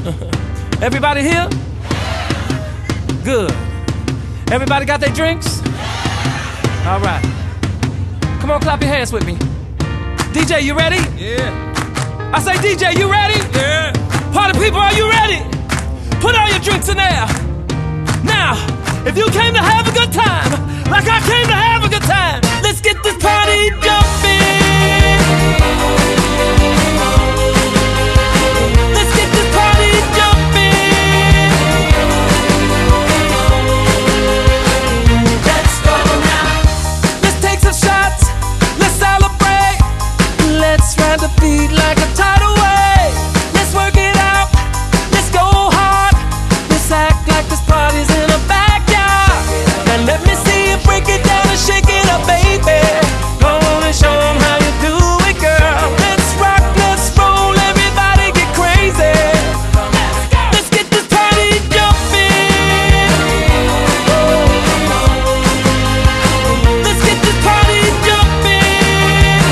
Everybody here? Good. Everybody got their drinks? All right. Come on, clap your hands with me. DJ, you ready? Yeah. I say, DJ, you ready? Yeah. Party people, are you ready? Put all your drinks in there. Now, if you came to have a good time, like I came to have a good time, let's get this party jumping. Let's get this party jumping. Let's go now. Let's take some shots. Let's celebrate. Let's ride the beat like a tidal wave. Let's work it out. Let's go hard. Let's act like this party's in a backyard. Now let me see you break it down and shake it up, baby. Go on and show 'em how you do it, girl. Let's rock, let's roll, everybody get crazy. Let's get this party jumping. Let's get this party jumping.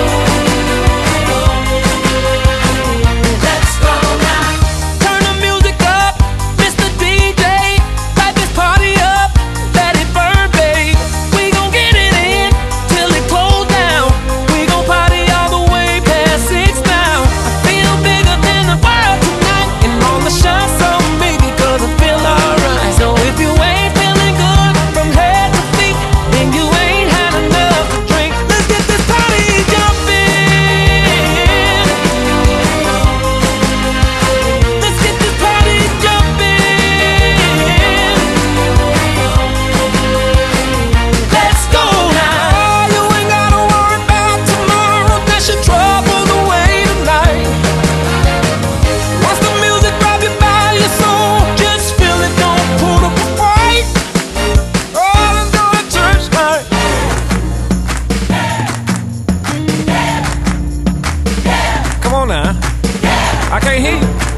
Let's go now. Turn the music up, Mr. DJ. Light this party up, let it burn, babe. We gon' get it in till it close down. We gon' party all the way past 6 now. I feel bigger than the world tonight, and all the shots on me because I feel alright. So if you ain't feeling good from head to feet, then you ain't had enough to drink. Let's get this party jumping. Let's get this party jumping. Let's go now. You ain't gotta worry about tomorrow. That's your trouble the way tonight. Once the music grab you by your soul, just feel it, don't put up a fight. Oh, let's go to church night. Come on now. I can't hear you.